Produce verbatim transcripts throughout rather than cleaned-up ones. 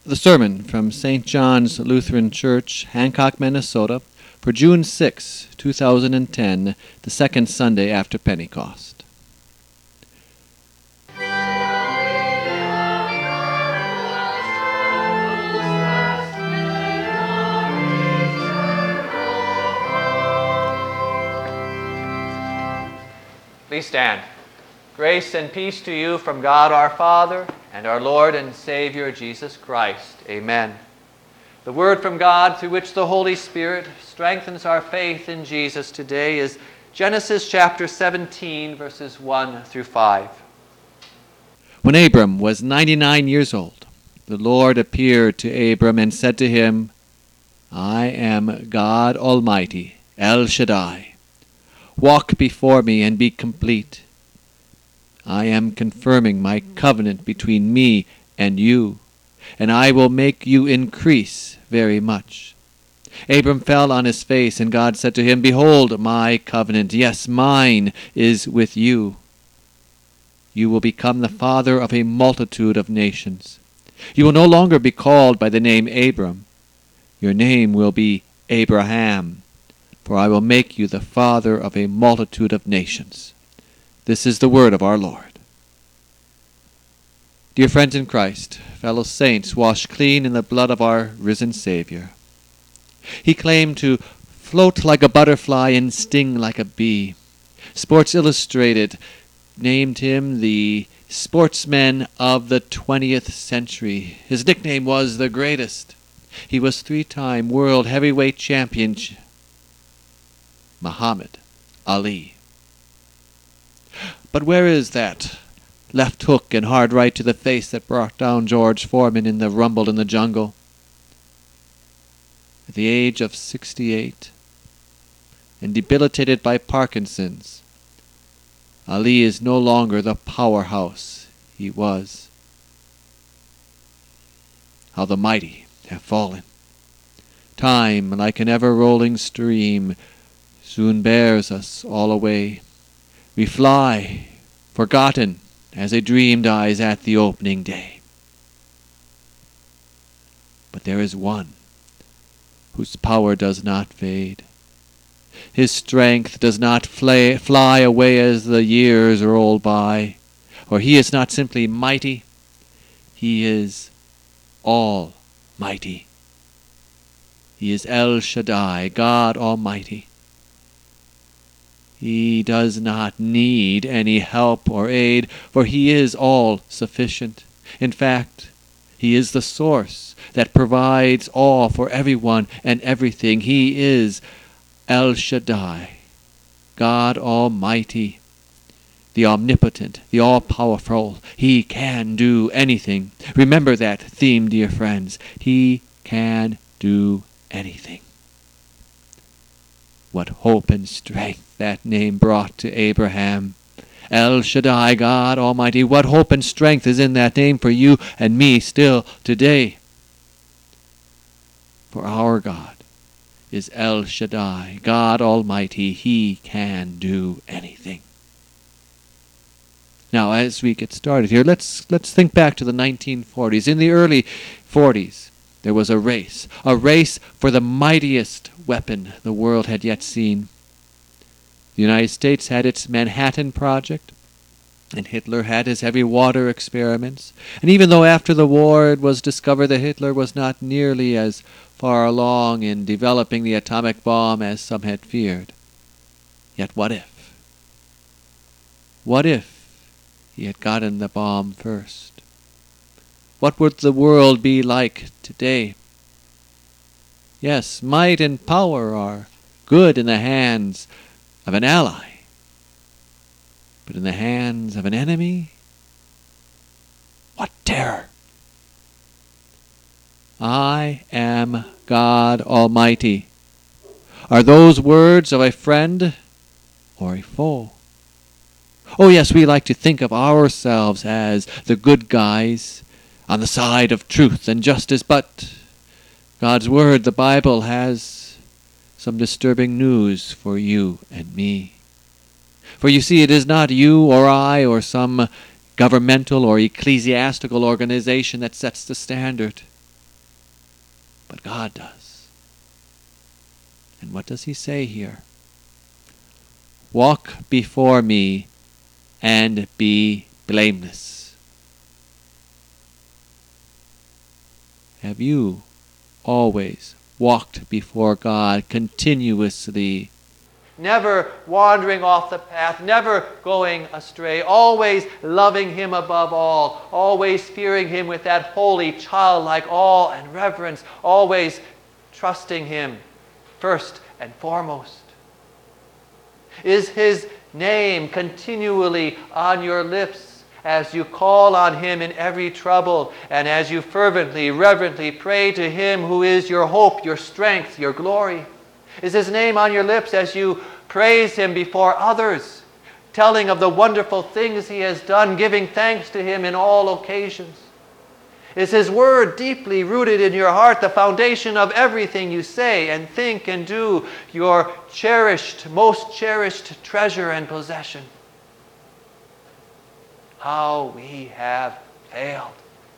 The sermon from Saint John's Lutheran Church, Hancock, Minnesota, for June sixth, two thousand ten, the second Sunday after Pentecost. Please stand. Grace and peace to you from God our Father and our Lord and Savior Jesus Christ. Amen. The word from God through which the Holy Spirit strengthens our faith in Jesus today is Genesis chapter seventeen, verses one through five. When Abram was ninety-nine years old, the Lord appeared to Abram and said to him, I am God Almighty, El Shaddai. Walk before me and be complete. I am confirming my covenant between me and you, and I will make you increase very much. Abram fell on his face, and God said to him, Behold, my covenant, yes, mine, is with you. You will become the father of a multitude of nations. You will no longer be called by the name Abram. Your name will be Abraham, for I will make you the father of a multitude of nations. This is the word of our Lord. Dear friends in Christ, fellow saints, washed clean in the blood of our risen Savior. He claimed to float like a butterfly and sting like a bee. Sports Illustrated named him the sportsman of the twentieth century. His nickname was the greatest. He was three-time world heavyweight champion Muhammad Ali. But where is that left hook and hard right to the face that brought down George Foreman in the rumble in the jungle? At the age of sixty-eight, and debilitated by Parkinson's, Ali is no longer the powerhouse he was. How the mighty have fallen. Time, like an ever-rolling stream, soon bears us all away. We fly, forgotten, as a dream dies at the opening day. But there is one whose power does not fade. His strength does not fly, fly away as the years roll by. For he is not simply mighty, he is almighty. He is El Shaddai, God Almighty. He does not need any help or aid, for he is all-sufficient. In fact, he is the source that provides all for everyone and everything. He is El Shaddai, God Almighty, the omnipotent, the all-powerful. He can do anything. Remember that theme, dear friends. He can do anything. What hope and strength that name brought to Abraham. El Shaddai, God Almighty. What hope and strength is in that name for you and me still today. For our God is El Shaddai, God Almighty. He can do anything. Now, as we get started here, let's let's think back to the nineteen forties. In the early forties, there was a race, a race for the mightiest weapon the world had yet seen. The United States had its Manhattan Project, and Hitler had his heavy water experiments. And even though after the war it was discovered that Hitler was not nearly as far along in developing the atomic bomb as some had feared, yet what if? What if he had gotten the bomb first? What would the world be like today? Yes, might and power are good in the hands of an ally, but in the hands of an enemy, what terror! I am God Almighty. Are those words of a friend or a foe? Oh yes, we like to think of ourselves as the good guys, on the side of truth and justice, but God's Word, the Bible, has some disturbing news for you and me. For you see, it is not you or I or some governmental or ecclesiastical organization that sets the standard. but God does. And what does he say here? Walk before me and be blameless. Have you always walked before God continuously? Never wandering off the path, never going astray, always loving him above all, always fearing him with that holy, childlike awe and reverence, always trusting him first and foremost. Is his name continually on your lips as you call on him in every trouble and as you fervently, reverently pray to him who is your hope, your strength, your glory? Is his name on your lips as you praise him before others, telling of the wonderful things he has done, giving thanks to him in all occasions? Is his word deeply rooted in your heart, the foundation of everything you say and think and do, your cherished, most cherished treasure and possession? How we have failed.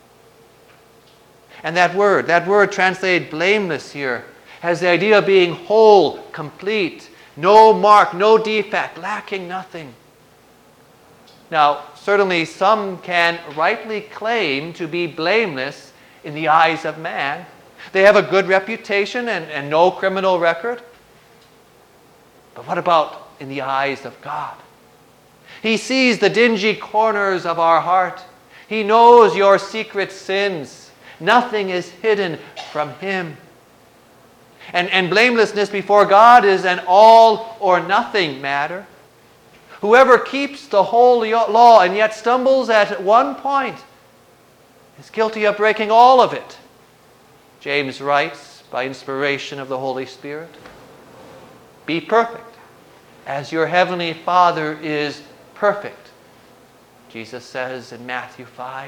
And that word, that word translated blameless here, has the idea of being whole, complete, no mark, no defect, lacking nothing. Now, certainly some can rightly claim to be blameless in the eyes of man. They have a good reputation and, and no criminal record. But what about in the eyes of God? He sees the dingy corners of our heart. He knows your secret sins. Nothing is hidden from him. And, and blamelessness before God is an all or nothing matter. Whoever keeps the whole law and yet stumbles at one point is guilty of breaking all of it. James writes by inspiration of the Holy Spirit, be perfect as your heavenly Father is perfect, Jesus says in Matthew five.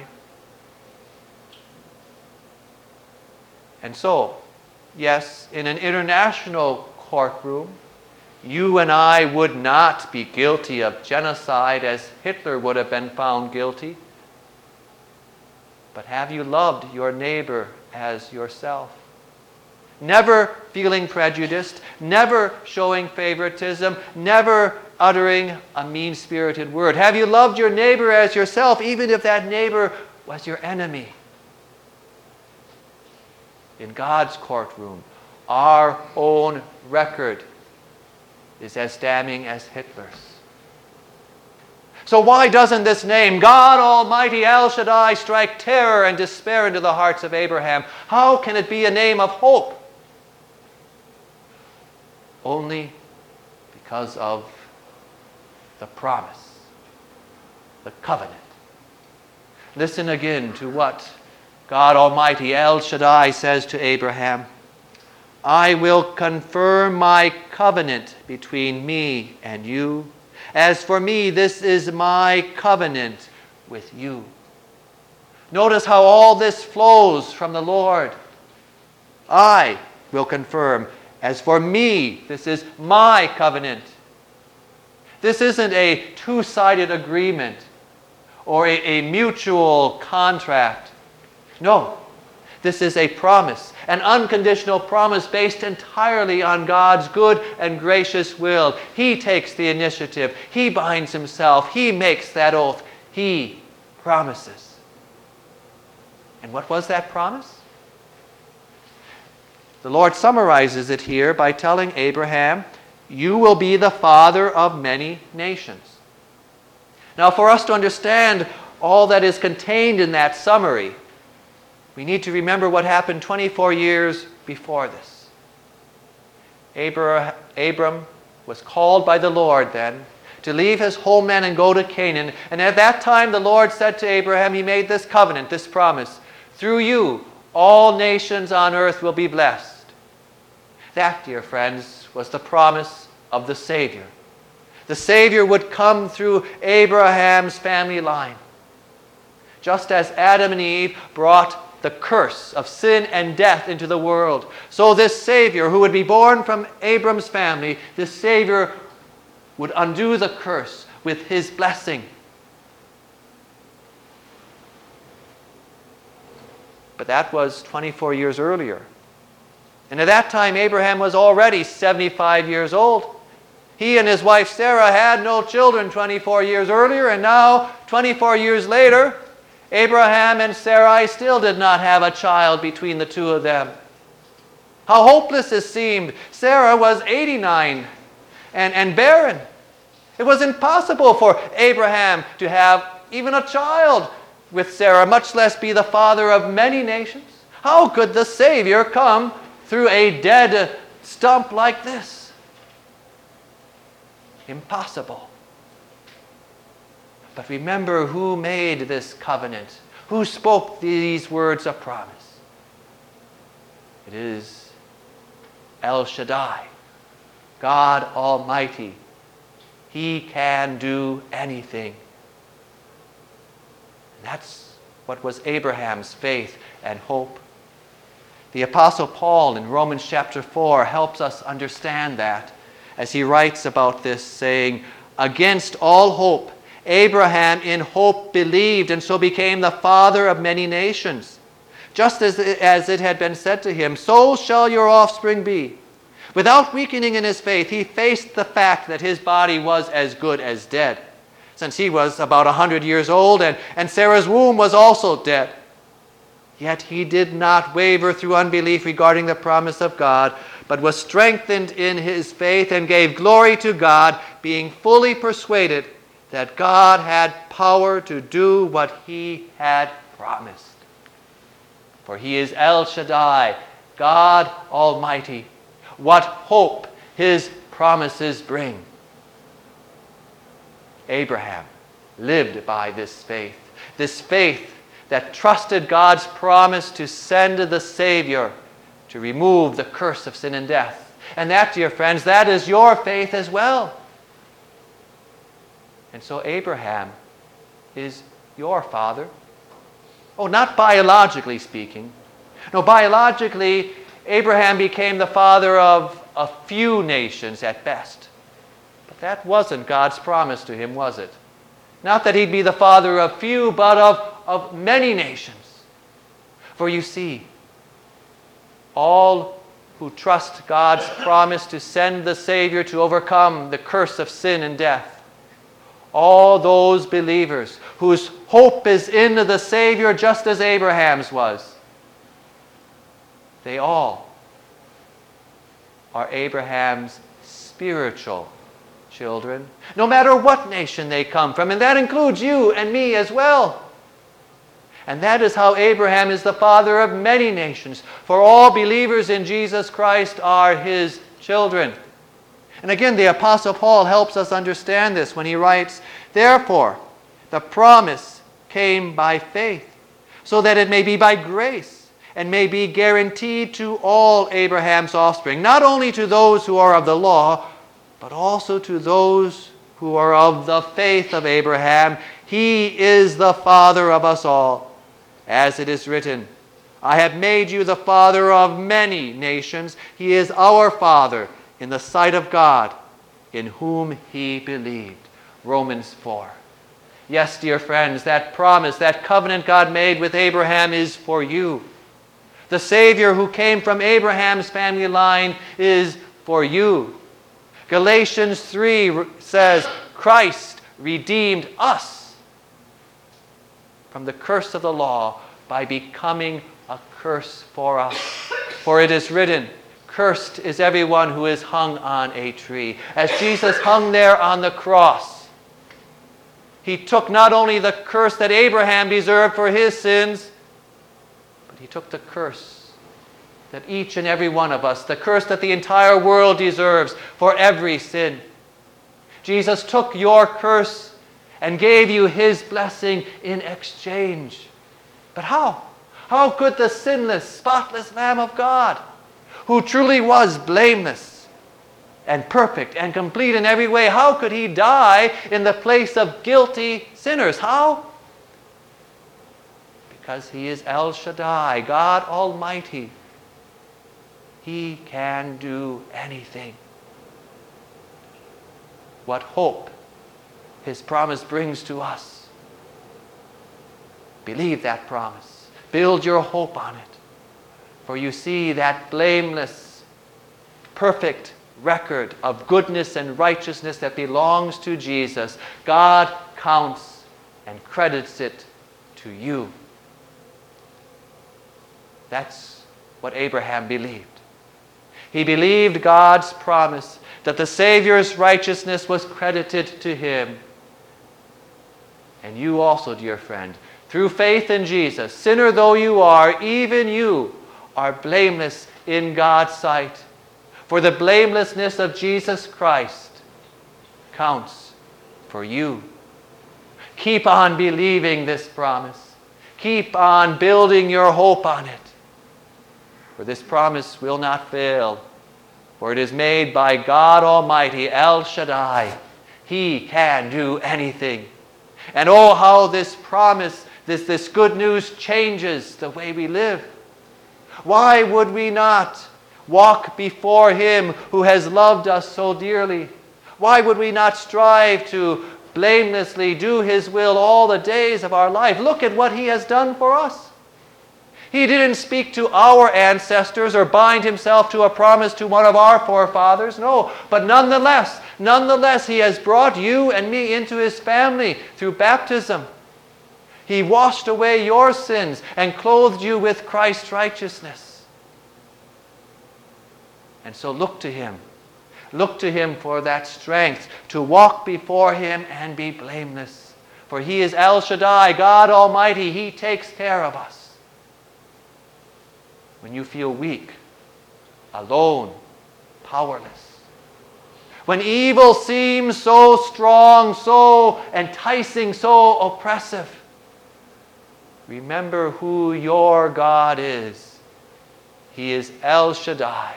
And so, yes, in an international courtroom, you and I would not be guilty of genocide as Hitler would have been found guilty. But have you loved your neighbor as yourself? Never feeling prejudiced, never showing favoritism, never uttering a mean-spirited word. Have you loved your neighbor as yourself, even if that neighbor was your enemy? In God's courtroom, our own record is as damning as Hitler's. So why doesn't this name, God Almighty El Shaddai, strike terror and despair into the hearts of Abraham? How can it be a name of hope? Only because of the promise, the covenant. Listen again to what God Almighty El Shaddai says to Abraham. I will confirm my covenant between me and you. As for me, this is my covenant with you. Notice how all this flows from the Lord. I will confirm. As for me, this is my covenant. This isn't a two-sided agreement or a, a mutual contract. No. This is a promise, an unconditional promise based entirely on God's good and gracious will. He takes the initiative. He binds himself. He makes that oath. He promises. And what was that promise? The Lord summarizes it here by telling Abraham, you will be the father of many nations. Now, for us to understand all that is contained in that summary, we need to remember what happened twenty-four years before this. Abram was called by the Lord then to leave his homeland and go to Canaan. And at that time the Lord said to Abraham, he made this covenant, this promise, through you all nations on earth will be blessed. That, dear friends, was the promise of the Savior. The Savior would come through Abraham's family line. Just as Adam and Eve brought the curse of sin and death into the world, so this Savior who would be born from Abram's family, this Savior would undo the curse with his blessing. But that was twenty-four years earlier. And at that time, Abraham was already seventy-five years old. He and his wife Sarah had no children twenty-four years earlier, and now, twenty-four years later, Abraham and Sarai still did not have a child between the two of them. How hopeless this seemed. Sarah was eighty-nine and, and barren. It was impossible for Abraham to have even a child with Sarah, much less be the father of many nations. How could the Savior come through a dead stump like this? Impossible. But remember who made this covenant, who spoke these words of promise. It is El Shaddai, God Almighty. He can do anything. And that's what was Abraham's faith and hope. The Apostle Paul in Romans chapter four helps us understand that as he writes about this, saying, "Against all hope, Abraham in hope believed, and so became the father of many nations. Just as, as it had been said to him, so shall your offspring be." Without weakening in his faith, he faced the fact that his body was as good as dead, since he was about a hundred years old, and, and Sarah's womb was also dead. Yet he did not waver through unbelief regarding the promise of God, but was strengthened in his faith and gave glory to God, being fully persuaded that God had power to do what he had promised. For he is El Shaddai, God Almighty. What hope his promises bring. Abraham lived by this faith. This faith that trusted God's promise to send the Savior to remove the curse of sin and death. And that, dear friends, that is your faith as well. And so Abraham is your father. Oh, not biologically speaking. No, biologically, Abraham became the father of a few nations at best. But that wasn't God's promise to him, was it? Not that he'd be the father of few, but of, of many nations. For you see, all who trust God's promise to send the Savior to overcome the curse of sin and death, all those believers whose hope is in the Savior just as Abraham's was, they all are Abraham's spiritual children, no matter what nation they come from, and that includes you and me as well. And that is how Abraham is the father of many nations, for all believers in Jesus Christ are his children. And again, the Apostle Paul helps us understand this when he writes, "Therefore, the promise came by faith, so that it may be by grace, and may be guaranteed to all Abraham's offspring, not only to those who are of the law, but also to those who are of the faith of Abraham. He is the father of us all. As it is written, I have made you the father of many nations. He is our Father in the sight of God, in whom he believed." Romans four. Yes, dear friends, that promise, that covenant God made with Abraham is for you. The Savior who came from Abraham's family line is for you. Galatians three says, Christ redeemed us from the curse of the law by becoming a curse for us. For it is written, cursed is everyone who is hung on a tree. As Jesus hung there on the cross, he took not only the curse that Abraham deserved for his sins, but he took the curse that each and every one of us, the curse that the entire world deserves for every sin. Jesus took your curse and gave you his blessing in exchange. But how? How could the sinless, spotless Lamb of God, who truly was blameless and perfect and complete in every way, how could he die in the place of guilty sinners? How? Because he is El Shaddai, God Almighty. He can do anything. What hope his promise brings to us. Believe that promise. Build your hope on it. For you see that blameless, perfect record of goodness and righteousness that belongs to Jesus. God counts and credits it to you. That's what Abraham believed. He believed God's promise that the Savior's righteousness was credited to him. And you also, dear friend, through faith in Jesus, sinner though you are, even you are blameless in God's sight. For the blamelessness of Jesus Christ counts for you. Keep on believing this promise. Keep on building your hope on it. For this promise will not fail. For it is made by God Almighty, El Shaddai. He can do anything. And oh, how this promise, this, this good news changes the way we live. Why would we not walk before Him who has loved us so dearly? Why would we not strive to blamelessly do His will all the days of our life? Look at what He has done for us. He didn't speak to our ancestors or bind Himself to a promise to one of our forefathers. No, but nonetheless, nonetheless, He has brought you and me into His family through baptism. He washed away your sins and clothed you with Christ's righteousness. And so look to Him. Look to Him for that strength to walk before Him and be blameless. For He is El Shaddai, God Almighty. He takes care of us. When you feel weak, alone, powerless. When evil seems so strong, so enticing, so oppressive. Remember who your God is. He is El Shaddai.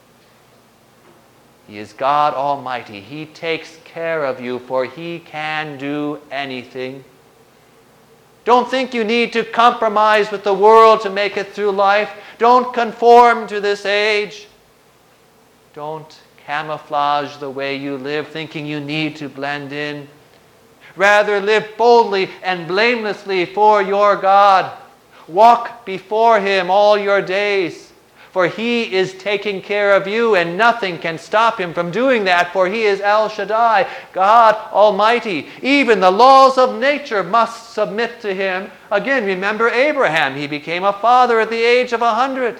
He is God Almighty. He takes care of you, for He can do anything. Don't think you need to compromise with the world to make it through life. Don't conform to this age. Don't camouflage the way you live, thinking you need to blend in. Rather, live boldly and blamelessly for your God. Walk before Him all your days. For He is taking care of you, and nothing can stop Him from doing that, for He is El Shaddai, God Almighty. Even the laws of nature must submit to Him. Again, remember Abraham. He became a father at the age of a hundred.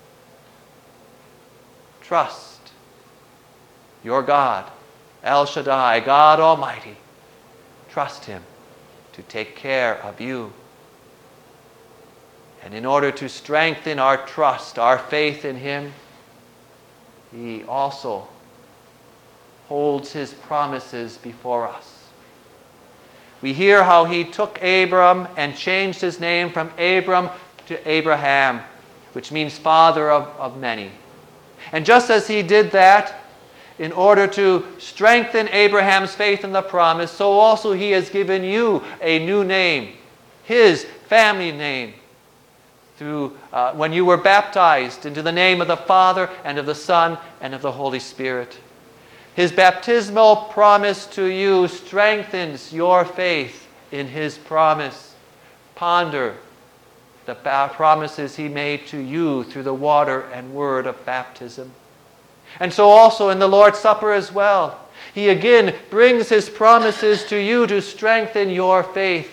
Trust your God, El Shaddai, God Almighty. Trust Him to take care of you. And in order to strengthen our trust, our faith in Him, He also holds His promises before us. We hear how He took Abram and changed his name from Abram to Abraham, which means father of, of many. And just as He did that, in order to strengthen Abraham's faith in the promise, so also He has given you a new name, His family name. Through uh, when you were baptized into the name of the Father and of the Son and of the Holy Spirit. His baptismal promise to you strengthens your faith in His promise. Ponder the ba- promises He made to you through the water and word of baptism. And so also in the Lord's Supper as well, He again brings His promises to you to strengthen your faith.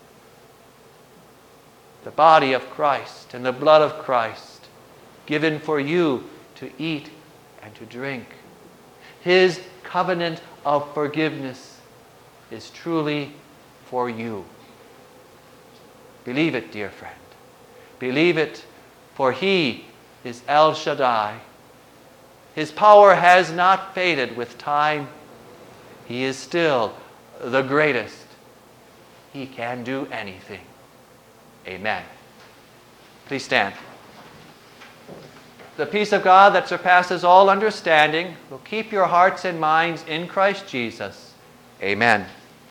The body of Christ and the blood of Christ given for you to eat and to drink. His covenant of forgiveness is truly for you. Believe it, dear friend. Believe it, for He is El Shaddai. His power has not faded with time. He is still the greatest. He can do anything. Amen. Please stand. The peace of God that surpasses all understanding will keep your hearts and minds in Christ Jesus. Amen.